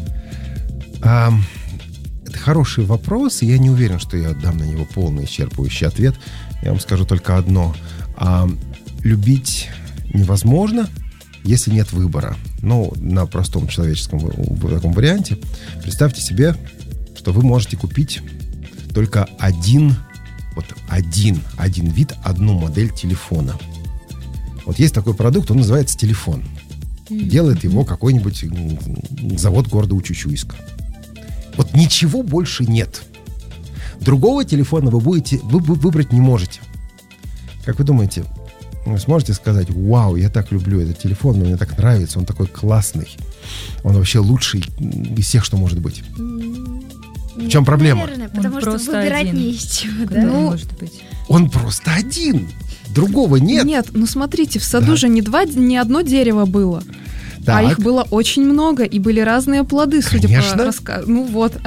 Это хороший вопрос, и я не уверен, что я дам на него полный исчерпывающий ответ. Я вам скажу только одно. Любить невозможно, если нет выбора. На простом человеческом таком варианте. Представьте себе, что вы можете купить только один вид, одну модель телефона. Вот есть такой продукт, он называется телефон. Делает его какой-нибудь завод города Учучуйска. Вот ничего больше нет. Другого телефона вы выбрать не можете. Как вы думаете, вы сможете сказать: вау, я так люблю этот телефон, мне так нравится, он такой классный, он вообще лучший из всех, что может быть? В чем проблема?
Наверное, потому что выбирать не из чего, да?
Может быть.
Он просто один. Другого нет.
Нет, смотрите, в саду же не одно дерево было.
Так.
А их было очень много, и были разные плоды, судя по рассказу.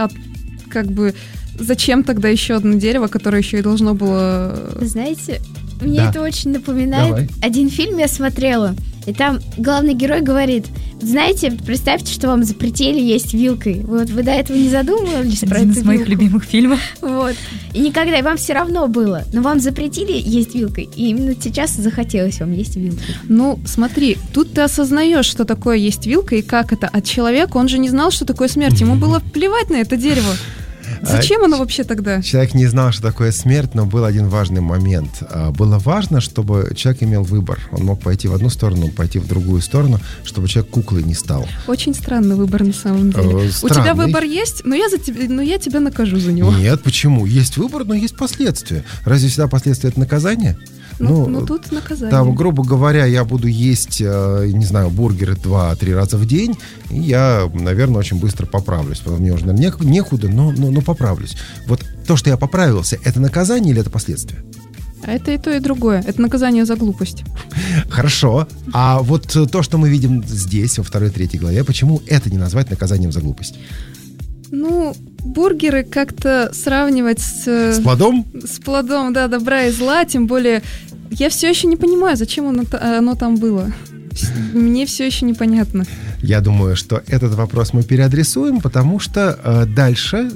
Зачем тогда еще одно дерево, которое еще и должно было...
Вы знаете, мне это очень напоминает... Один фильм я смотрела, и там главный герой говорит: знаете, представьте, что вам запретили есть вилкой. Вы до этого не задумывались про это?
Один из моих любимых фильмов.
Вот. И никогда, и вам все равно было. Но вам запретили есть вилкой, и именно сейчас захотелось вам есть вилкой.
Смотри, тут ты осознаешь, что такое есть вилка и как это. А человек, он же не знал, что такое смерть. Ему было плевать на это дерево. Зачем оно вообще тогда?
Человек не знал, что такое смерть, но был один важный момент. Было важно, чтобы человек имел выбор. Он мог пойти в одну сторону, пойти в другую сторону, чтобы человек куклой не стал.
Очень странный выбор на самом деле. У тебя выбор есть, но я тебя накажу за него.
Нет, почему? Есть выбор, но есть последствия. Разве всегда последствия — это наказание?
Тут наказание.
Там, грубо говоря, я буду есть, не знаю, бургеры 2-3 раза в день, и я, наверное, очень быстро поправлюсь. Мне уже, наверное, некуда, но поправлюсь. Вот то, что я поправился, это наказание или это последствие?
А это и то, и другое. Это наказание за глупость.
Хорошо. А вот то, что мы видим здесь, во 2-3 главе, почему это не назвать наказанием за глупость?
Бургеры как-то сравнивать с
плодом?
С плодом, да, добра и зла, тем более я все еще не понимаю, зачем оно там было. Мне все еще непонятно.
Я думаю, что этот вопрос мы переадресуем, потому что дальше,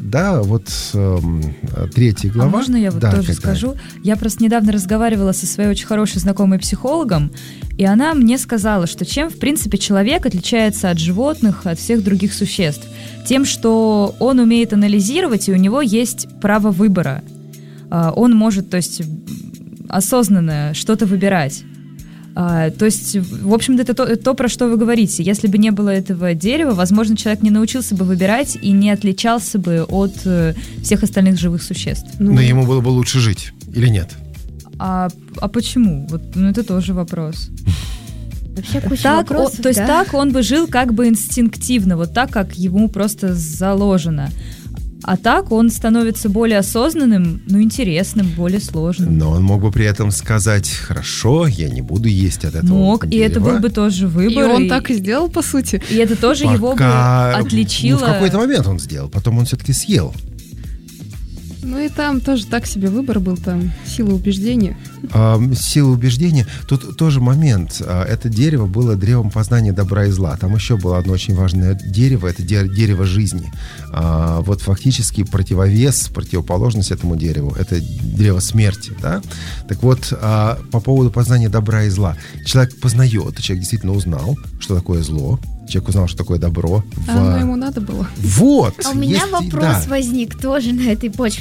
3 глава...
А можно я тоже скажу? Я просто недавно разговаривала со своей очень хорошей знакомой психологом, и она мне сказала, что чем, в принципе, человек отличается от животных, от всех других существ? Тем, что он умеет анализировать, и у него есть право выбора. Он может, то есть, осознанно что-то выбирать. То есть, в общем-то, это то, про что вы говорите. Если бы не было этого дерева, возможно, человек не научился бы выбирать и не отличался бы от всех остальных живых существ.
Но ему было бы лучше жить, или нет?
А почему? Это тоже вопрос.
Вообще куча вопросов,
то есть так он бы жил как бы инстинктивно, вот так, как ему просто заложено. А так он становится более осознанным, интересным, более сложным.
Но он мог бы при этом сказать: хорошо, я не буду есть от этого
Мог,
дерева.
И это был бы тоже выбор.
И он так и сделал, по сути.
И это тоже его бы отличило.
В какой-то момент он сделал, потом он все-таки съел.
И там тоже так себе выбор был, там сила убеждения.
Сила убеждения. Тут тоже момент. Это дерево было древом познания добра и зла. Там еще было одно очень важное дерево. Это дерево жизни. Вот фактически противоположность этому дереву. Это древо смерти. Да? Так вот, по поводу познания добра и зла. Человек познает, человек действительно узнал, что такое зло. Человек узнал, что такое добро.
Оно ему надо было.
Вот!
А у меня вопрос возник тоже на этой почве.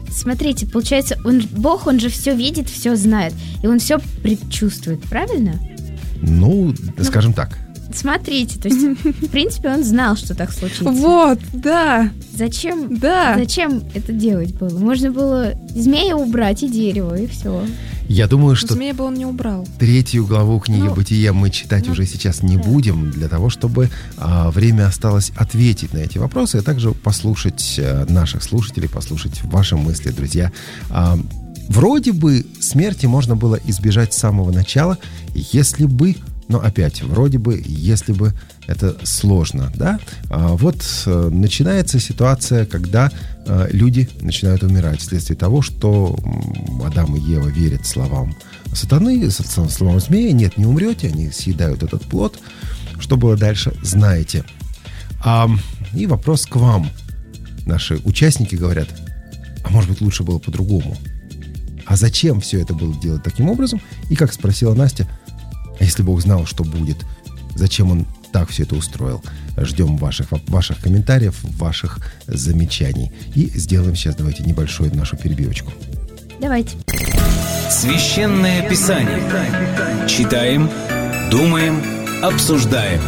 смотрите, получается, Бог, он же все видит, все знает, и он все предчувствует, правильно?
Ну, скажем так.
Смотрите, то есть, в принципе, он знал, что так случится.
Вот, да.
Зачем это делать было? Можно было змея убрать и дерево, и все.
Я думаю, что
змея бы он не убрал.
3 главу книги «Бытия» мы читать уже сейчас не будем, для того, чтобы время осталось ответить на эти вопросы, а также послушать наших слушателей, послушать ваши мысли, друзья. Вроде бы смерти можно было избежать с самого начала, если бы, но опять, вроде бы, если бы это сложно, да? Начинается ситуация, когда люди начинают умирать вследствие того, что Адам и Ева верят словам сатаны, словам змея. Нет, не умрете, они съедают этот плод. Что было дальше, знаете. И вопрос к вам. Наши участники говорят, а может быть, лучше было по-другому? А зачем все это было делать таким образом? И, как спросила Настя, а если Бог знал, что будет, зачем Он так все это устроил? Ждем ваших комментариев, ваших замечаний. И сделаем сейчас, давайте, небольшую нашу перебивочку.
Давайте.
Священное Писание. Читаем, думаем, обсуждаем.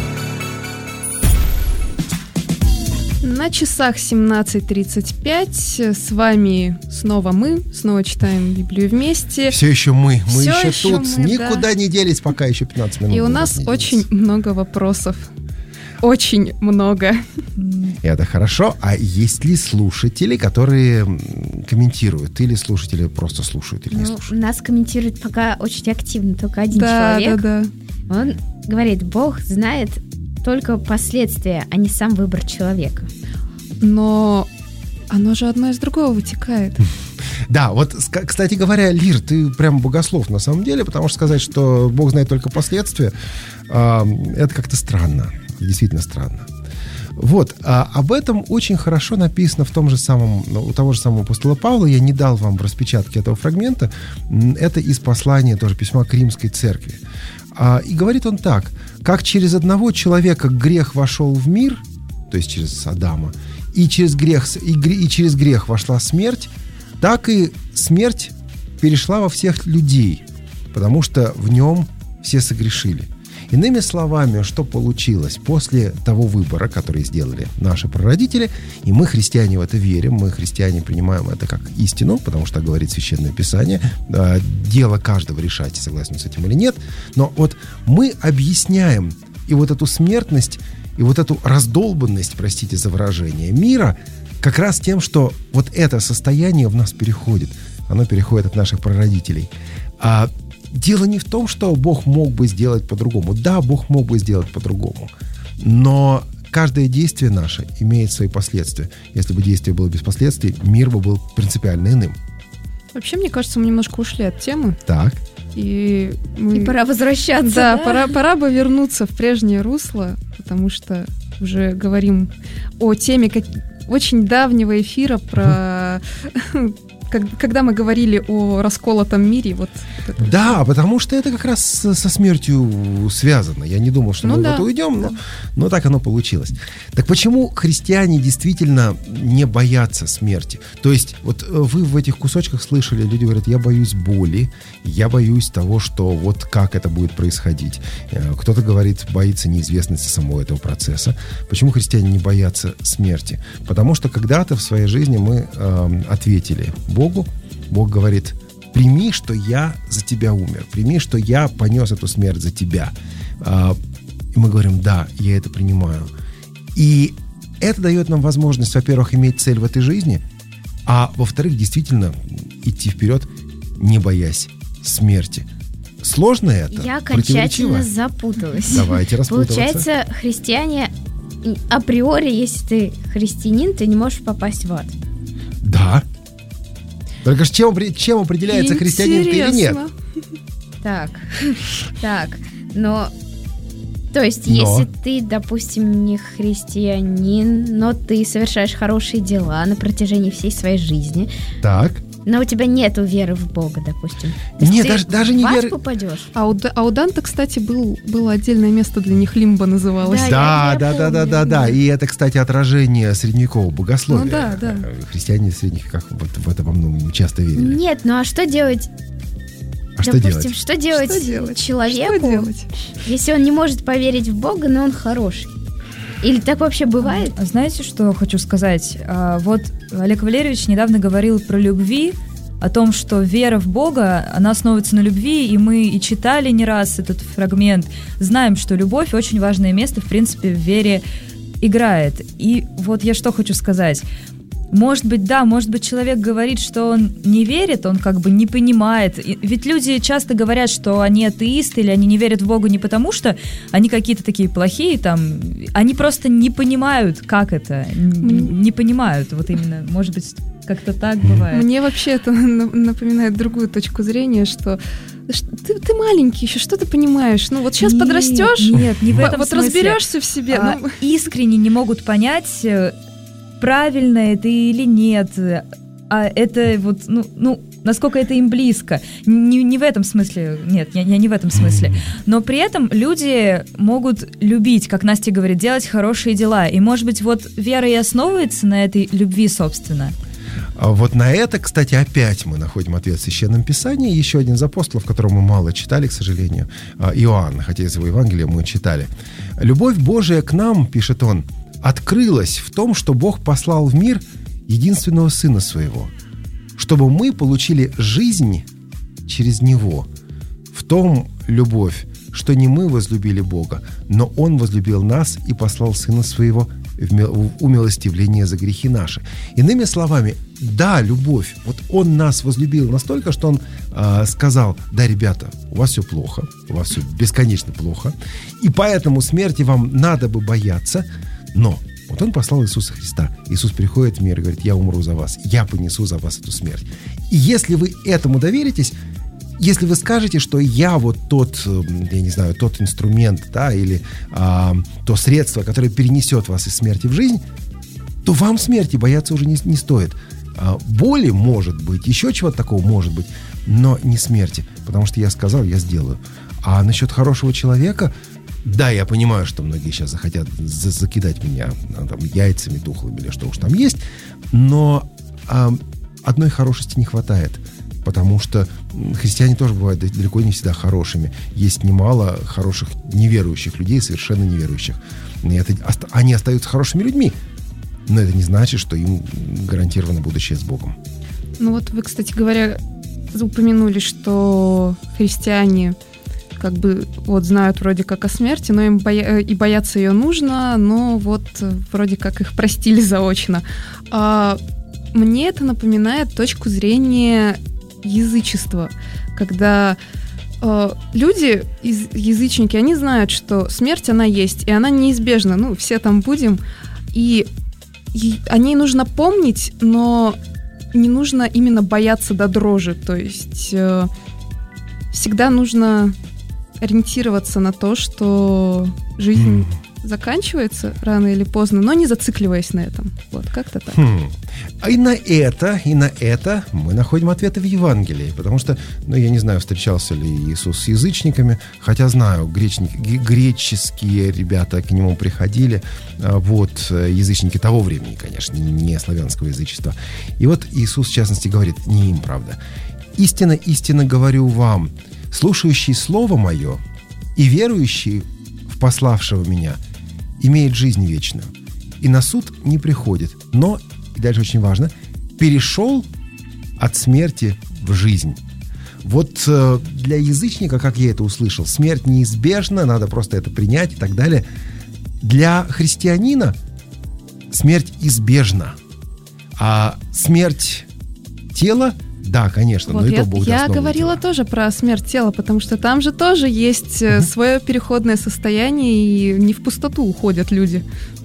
На часах 17:35. С вами снова мы. Снова читаем Библию вместе.
Все еще мы. Мы
Все
еще тут.
Мы,
никуда
да.
не делись, пока еще 15 минут.
И у нас очень много вопросов. Очень много.
Это хорошо. А есть ли слушатели, которые комментируют? Или слушатели просто слушают или не слушают?
Нас комментирует пока очень активно только один человек.
Да.
Он говорит, Бог знает только последствия, а не сам выбор человека.
Но оно же одно из другого вытекает.
Да, вот, кстати говоря, Лир, ты прям богослов на самом деле, потому что сказать, что Бог знает только последствия, это как-то странно, действительно странно. Вот, об этом очень хорошо написано у того же самого апостола Павла. Я не дал вам в распечатке этого фрагмента. Это из послания, тоже письма к Римской церкви. И говорит он так: как через одного человека грех вошел в мир, то есть через Адама, и через грех вошла смерть, так и смерть перешла во всех людей, потому что в нем все согрешили. Иными словами, что получилось после того выбора, который сделали наши прародители, и мы, христиане, в это верим, мы, христиане, принимаем это как истину, потому что говорит Священное Писание, дело каждого решать, согласен с этим или нет, но вот мы объясняем и вот эту смертность, и вот эту раздолбанность, простите за выражение, мира, как раз тем, что вот это состояние в нас переходит, оно переходит от наших прародителей. Дело не в том, что Бог мог бы сделать по-другому. Да, Бог мог бы сделать по-другому. Но каждое действие наше имеет свои последствия. Если бы действие было без последствий, мир бы был принципиально иным.
Вообще, мне кажется, мы немножко ушли от темы.
Так.
И
пора возвращаться.
Да, пора бы вернуться в прежнее русло, потому что уже говорим о теме очень давнего эфира про... Когда мы говорили о расколотом мире, вот это.
Да, потому что это как раз со смертью связано. Я не думал, что мы в это уйдем, но так оно получилось. Так почему христиане действительно не боятся смерти? То есть, вот вы в этих кусочках слышали, люди говорят, я боюсь боли, я боюсь того, что вот как это будет происходить. Кто-то говорит, боится неизвестности самого этого процесса. Почему христиане не боятся смерти? Потому что когда-то в своей жизни мы ответили Богу. Бог говорит, прими, что я за тебя умер, прими, что я понес эту смерть за тебя. И мы говорим, да, я это принимаю. И это дает нам возможность, во-первых, иметь цель в этой жизни, а во-вторых, действительно идти вперед, не боясь смерти. Сложно это?
Я окончательно запуталась.
Давайте распутываться.
Получается, христиане априори, если ты христианин, ты не можешь попасть в ад.
Да. Только чем определяется, христианин ты или нет?
Так, но... То есть, если ты, допустим, не христианин, но ты совершаешь хорошие дела на протяжении всей своей жизни,
так,
но у тебя нету веры в Бога, допустим.
Нет, даже не веры.
Попадешь.
А у Данте, кстати, было отдельное место для них, лимба называлось.
Да. И это, кстати, отражение средневекового богословия.
Ну да.
Христиане в средних веках вот в это во многом часто верили.
Нет, ну а что делать? Допустим, что делать человеку, если он не может поверить в Бога, но он хороший? Или так вообще бывает?
Знаете, что хочу сказать? Вот Олег Валерьевич недавно говорил про любви, о том, что вера в Бога, она основывается на любви, и мы и читали не раз этот фрагмент, знаем, что любовь очень важное место, в принципе, в вере играет. И вот я что хочу сказать. Может быть, человек говорит, что он не верит, он как бы не понимает. Ведь люди часто говорят, что они атеисты или они не верят в Бога не потому, что они какие-то такие плохие, там, они просто не понимают, как это, не понимают. Вот именно, может быть, как-то так бывает.
Мне вообще это напоминает другую точку зрения, что ты маленький еще, что ты понимаешь? Ну вот сейчас подрастешь,
не в этом
вот
смысле.
Разберешься в себе.
Искренне не могут понять, правильно это или нет, а это вот, насколько это им близко. Не в этом смысле, нет, я не в этом смысле. Но при этом люди могут любить, как Настя говорит, делать хорошие дела. И, может быть, вот вера и основывается на этой любви, собственно.
Вот на это, кстати, опять мы находим ответ в Священном Писании. Еще один из апостолов, которого мы мало читали, к сожалению, Иоанн, хотя из его Евангелия мы читали. «Любовь Божия к нам, — пишет он, — открылась в том, что Бог послал в мир единственного Сына Своего, чтобы мы получили жизнь через Него. В том любовь, что не мы возлюбили Бога, но Он возлюбил нас и послал Сына Своего в умилостивление за грехи наши». Иными словами, да, любовь. Вот Он нас возлюбил настолько, что Он сказал: да, ребята, у вас все плохо, у вас все бесконечно плохо, и поэтому смерти вам надо бы бояться. Но вот Он послал Иисуса Христа. Иисус приходит в мир и говорит: я умру за вас, я понесу за вас эту смерть. И если вы этому доверитесь, если вы скажете, что я вот тот, я не знаю, тот инструмент, да, или то средство, которое перенесет вас из смерти в жизнь, то вам смерти бояться уже не стоит. Боли может быть, еще чего-то такого может быть, но не смерти, потому что я сказал, я сделаю. А насчет хорошего человека, да, я понимаю, что многие сейчас захотят закидать меня там яйцами тухлыми или что уж там есть, но одной хорошести не хватает, потому что христиане тоже бывают далеко не всегда хорошими. Есть немало хороших неверующих людей, совершенно неверующих. И они остаются хорошими людьми, но это не значит, что им гарантировано будущее с Богом.
Ну вот вы, кстати говоря, упомянули, что христиане как бы вот знают вроде как о смерти, но им и бояться ее нужно, но вот вроде как их простили заочно. Мне это напоминает точку зрения язычества, когда люди, язычники, они знают, что смерть, она есть, и она неизбежна, все там будем, и о ней нужно помнить, но не нужно именно бояться до дрожи, то есть всегда нужно ориентироваться на то, что жизнь заканчивается рано или поздно, но не зацикливаясь на этом. Вот, как-то так.
И на это мы находим ответы в Евангелии, потому что, я не знаю, встречался ли Иисус с язычниками, хотя знаю, греческие ребята к нему приходили, язычники того времени, конечно, не славянского язычества. И вот Иисус, в частности, говорит, не им, правда: «Истинно, истинно говорю вам, слушающий Слово Мое и верующий в пославшего Меня имеет жизнь вечную, и на суд не приходит, но, и дальше очень важно, перешел от смерти в жизнь». Вот для язычника, как я это услышал, смерть неизбежна, надо просто это принять и так далее. Для христианина смерть избежна, а смерть тела, да, конечно,
вот
но это Бог даст новое
Я говорила
тело.
тоже про смерть тела, потому что там же тоже есть свое переходное состояние, и не в пустоту уходят люди.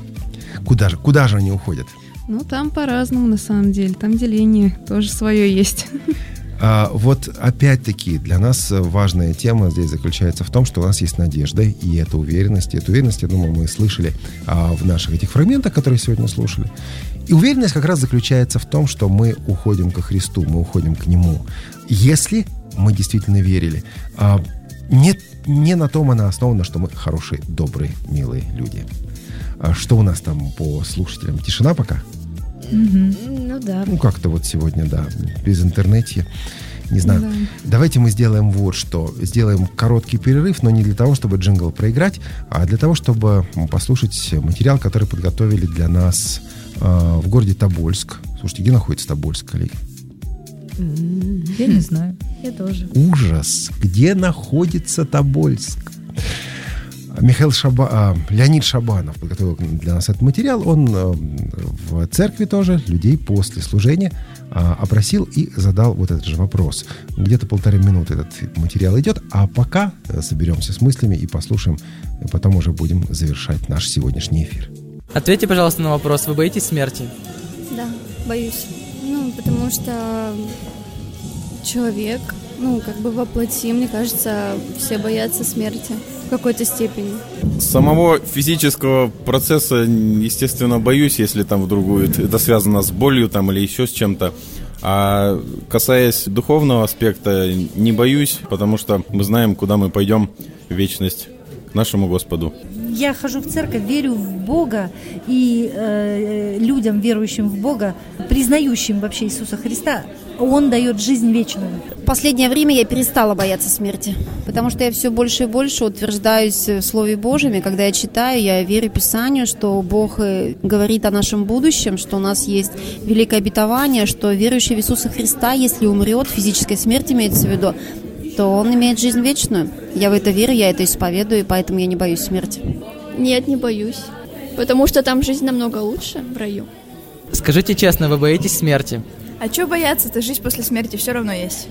Куда же они уходят?
Там по-разному, на самом деле. Там деление тоже свое есть.
Вот опять-таки для нас важная тема здесь заключается в том, что у нас есть надежда, и эта уверенность. И эту уверенность, я думаю, мы слышали в наших этих фрагментах, которые сегодня слушали. И уверенность как раз заключается в том, что мы уходим ко Христу, мы уходим к Нему. Если мы действительно верили, не на том она основана, что мы хорошие, добрые, милые люди. Что у нас там по слушателям? Тишина пока?
Ну да.
Ну как-то вот сегодня, да, без интернета. Не знаю.
Да.
Давайте мы сделаем вот что. Сделаем короткий перерыв, но не для того, чтобы джингл проиграть, а для того, чтобы послушать материал, который подготовили для нас в городе Тобольск. Слушайте, где находится Тобольск, коллеги?
Я не знаю.
Я тоже.
Ужас! Где находится Тобольск? Леонид Шабанов подготовил для нас этот материал. Он в церкви тоже людей после служения опросил и задал вот этот же вопрос. Где-то 1,5 минуты этот материал идет, а пока соберемся с мыслями и послушаем, и потом уже будем завершать наш сегодняшний эфир.
Ответьте, пожалуйста, на вопрос. Вы боитесь смерти?
Да, боюсь. Потому что человек, как бы воплоти, мне кажется, все боятся смерти в какой-то степени.
Самого физического процесса, естественно, боюсь, если там вдруг это связано с болью там, или еще с чем-то. А касаясь духовного аспекта, не боюсь, потому что мы знаем, куда мы пойдем в вечность, к нашему Господу.
Я хожу в церковь, верю в Бога, и людям, верующим в Бога, признающим вообще Иисуса Христа, Он дает жизнь вечную.
В последнее время я перестала бояться смерти, потому что я все больше и больше утверждаюсь в Слове Божьем, и когда я читаю, я верю Писанию, что Бог говорит о нашем будущем, что у нас есть великое обетование, что верующий в Иисуса Христа, если умрет, физическая смерть имеется в виду, то он имеет жизнь вечную. Я в это верю, я это исповедую, и поэтому я не боюсь смерти.
Нет, не боюсь, потому что там жизнь намного лучше в раю.
Скажите честно, вы боитесь смерти?
А чего бояться-то? Жизнь после смерти все равно есть.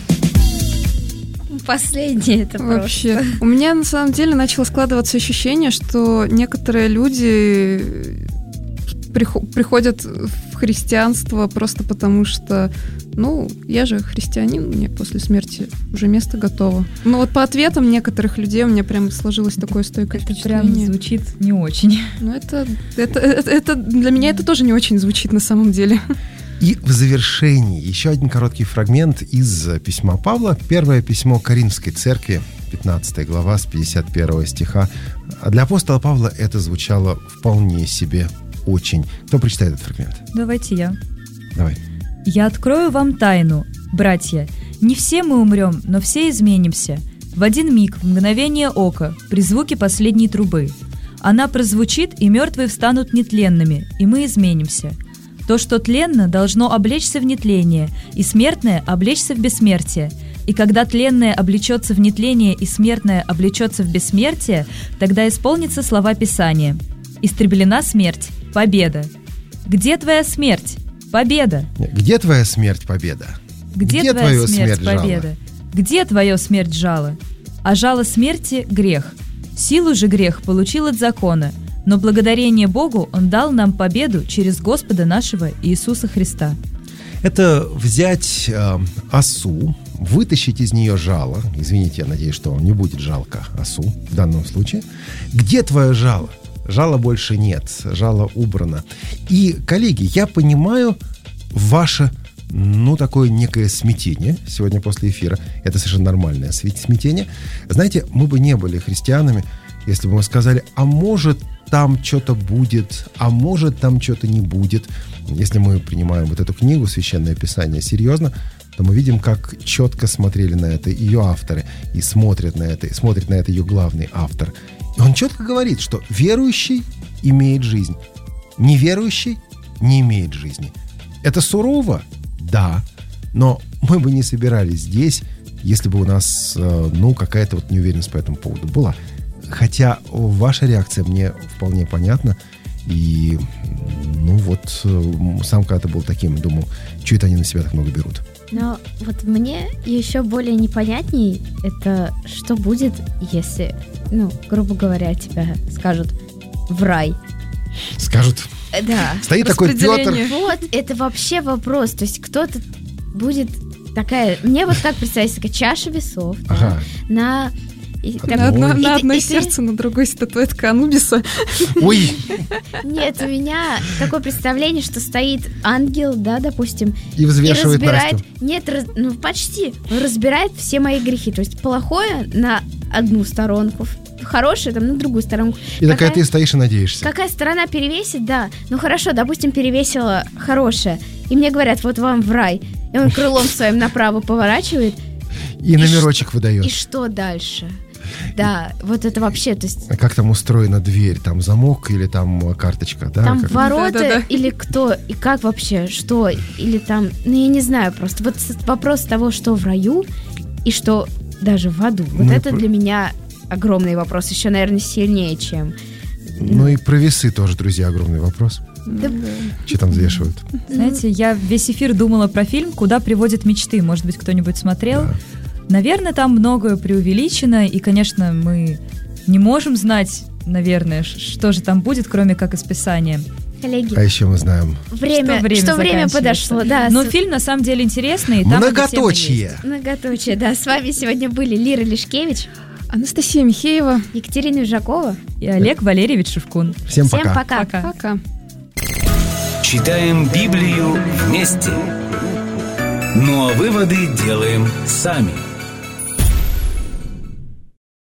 Последнее это
вообще.
Просто.
У меня на самом деле начало складываться ощущение, что некоторые люди приходят в христианство просто потому, что, я же христианин, мне после смерти уже место готово. Но вот по ответам некоторых людей у меня прям сложилось такое стойкое впечатление.
Прям звучит не очень.
Это для меня это тоже не очень звучит на самом деле.
И в завершении еще один короткий фрагмент из письма Павла. Первое письмо Коринфской церкви, 15 глава, с 51 стиха. А для апостола Павла это звучало вполне себе очень. Кто прочитает этот фрагмент?
Давайте я.
Давай.
«Я открою вам тайну, братья. Не все мы умрем, но все изменимся. В один миг, в мгновение ока, при звуке последней трубы. Она прозвучит, и мертвые встанут нетленными, и мы изменимся. То, что тленно, должно облечься в нетление, и смертное облечься в бессмертие. И когда тленное облечется в нетление, и смертное облечется в бессмертие, тогда исполнятся слова Писания. Истреблена смерть, победа. Где твоя смерть? Победа.
Где твоя смерть, победа?
Где твоя смерть, победа? Где твое смерть, жало? А жало смерти – грех. Силу же грех получил от закона, но благодарение Богу Он дал нам победу через Господа нашего Иисуса Христа».
Это взять осу, вытащить из нее жало. Извините, я надеюсь, что вам не будет жалко осу в данном случае. Где твое жало? Жала больше нет, жало убрано. И, коллеги, я понимаю ваше, такое некое смятение сегодня после эфира. Это совершенно нормальное смятение. Знаете, мы бы не были христианами, если бы мы сказали, а может там что-то будет, а может там что-то не будет. Если мы принимаем вот эту книгу «Священное Писание» серьезно, то мы видим, как четко смотрели на это ее авторы и смотрит на это ее главный автор. И он четко говорит, что верующий имеет жизнь, неверующий не имеет жизни. Это сурово? Да. Но мы бы не собирались здесь, если бы у нас, какая-то неуверенность по этому поводу была. Хотя ваша реакция мне вполне понятна. И, сам когда-то был таким, думал, что это они на себя так много берут.
Но вот мне еще более непонятней это, что будет, если, грубо говоря, тебя скажут в рай.
Скажут.
Да.
Стоит такой Петр.
Вот, это вообще вопрос. То есть кто-то будет такая... Мне вот как представить, такая чаша весов.
Ага.
Да, И
На одной
и ты-
сердце, на другой статуэтка Анубиса.
Ой!
Нет, у меня такое представление, что стоит ангел, да, допустим,
И взвешивает
разбирает.
Настю.
Нет, ну почти. Разбирает все мои грехи. То есть плохое на одну сторонку, хорошее там на другую сторонку.
И такая ты стоишь и надеешься.
Какая сторона перевесит, да. Ну хорошо, допустим, перевесила хорошее. И мне говорят, вот вам в рай. И он крылом своим направо поворачивает.
И номерочек выдает.
И что дальше? Да, вот это вообще, то есть
А как там устроена дверь? Там замок или там карточка? Да?
там
Как-
ворота
Да-да-да.
или кто, и как вообще, что, или там, ну я не знаю просто. Вот вопрос того, что в раю и что даже в аду. Вот
Ну и
это
про-
для меня огромный вопрос, еще, наверное, сильнее, чем...
Ну и про весы тоже, друзья, огромный вопрос.
Да,
Что там взвешивают?
Знаете, я весь эфир думала про фильм «Куда приводят мечты». Может быть, кто-нибудь смотрел? Наверное, там многое преувеличено, и, конечно, мы не можем знать, наверное, что же там будет, кроме как из Писания.
коллеги,
А еще мы знаем
время
заканчивается.
подошло, да.
Но фильм на самом деле интересный. и там эта тема
многоточие.
есть.
Многоточие, да. С вами сегодня были Лира Лешкевич,
Анастасия Михеева.
Екатерина Южакова.
И Олег Валерьевич Шевкун.
Всем
Всем
пока.
пока.
Пока.
Читаем Библию вместе. Ну а выводы делаем сами.